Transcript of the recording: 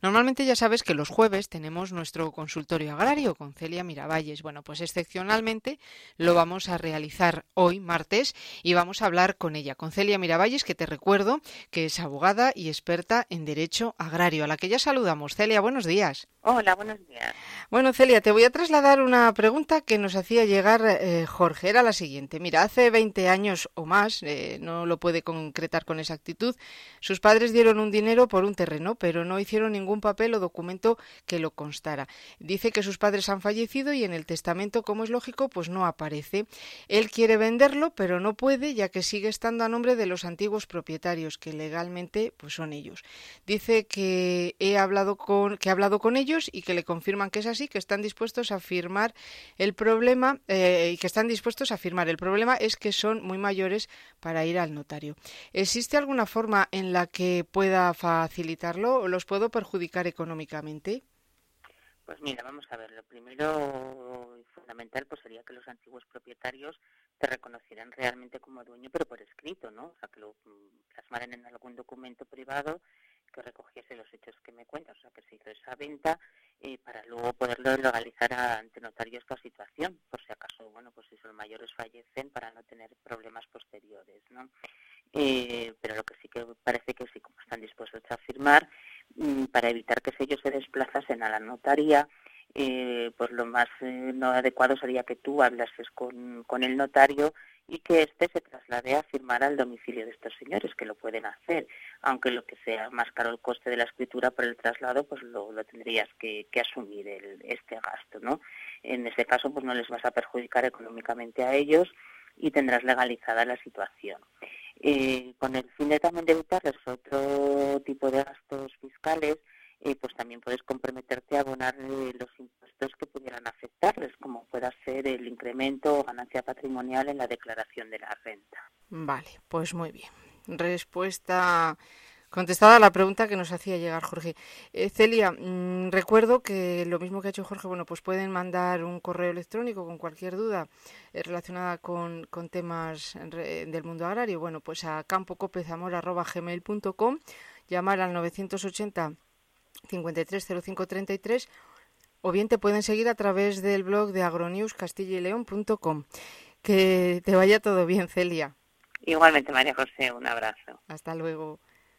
Normalmente ya sabes que los jueves tenemos nuestro consultorio agrario con Celia Miravalles. Bueno, pues excepcionalmente lo vamos a realizar hoy, martes, y vamos a hablar con ella, con Celia Miravalles, que te recuerdo que es abogada y experta en derecho agrario, a la que ya saludamos. Celia, buenos días. Hola, buenos días. Bueno, Celia, te voy a trasladar una pregunta que nos hacía llegar Jorge. Era la siguiente. Mira, hace 20 años o más, no lo puede concretar con exactitud, sus padres dieron un dinero por un terreno, pero no hicieron ningún papel o documento que lo constara. Dice que sus padres han fallecido y en el testamento, como es lógico, pues no aparece. Él quiere venderlo, pero no puede, ya que sigue estando a nombre de los antiguos propietarios, que legalmente pues son ellos. Dice que ha hablado con ellos y que le confirman que es así, que están dispuestos a firmar el problema y que están dispuestos a firmar. El problema es que son muy mayores para ir al notario. ¿Existe alguna forma en la que pueda facilitarlo o los puedo perjudicar económicamente? Pues mira, vamos a ver, lo primero y fundamental pues sería que los antiguos propietarios te reconocieran realmente como dueño, pero por escrito, ¿no? O sea, que lo plasmaran en algún documento privado que recogiese los hechos que me cuentas, o sea, que se hizo esa venta para luego poderlo legalizar ante notario esta situación, por si acaso, bueno, pues si son mayores fallecen para no tener problemas posteriores, ¿no? Pero lo que sí que parece que sí, como están dispuestos a firmar, para evitar que ellos se desplazasen a la notaría, pues lo más no adecuado sería que tú hablases con el notario y que éste se traslade a firmar al domicilio de estos señores, que lo pueden hacer, aunque lo que sea más caro el coste de la escritura por el traslado, pues lo tendrías que asumir este gasto, ¿no? En ese caso, pues no les vas a perjudicar económicamente a ellos y tendrás legalizada la situación. Con el fin de también de evitarles otro tipo de gastos fiscales, pues también puedes comprometerte a abonar los impuestos que pudieran afectarles, como pueda ser el incremento o ganancia patrimonial en la declaración de la renta. Vale, pues muy bien. Respuesta contestada a la pregunta que nos hacía llegar Jorge. Celia, recuerdo que lo mismo que ha hecho Jorge, bueno, pues pueden mandar un correo electrónico con cualquier duda relacionada con temas del mundo agrario. Bueno, pues a campocopezamor@gmail.com, llamar al 980 530533 o bien te pueden seguir a través del blog de agronewscastillaleon.com. Que te vaya todo bien, Celia. Igualmente, María José, un abrazo. Hasta luego.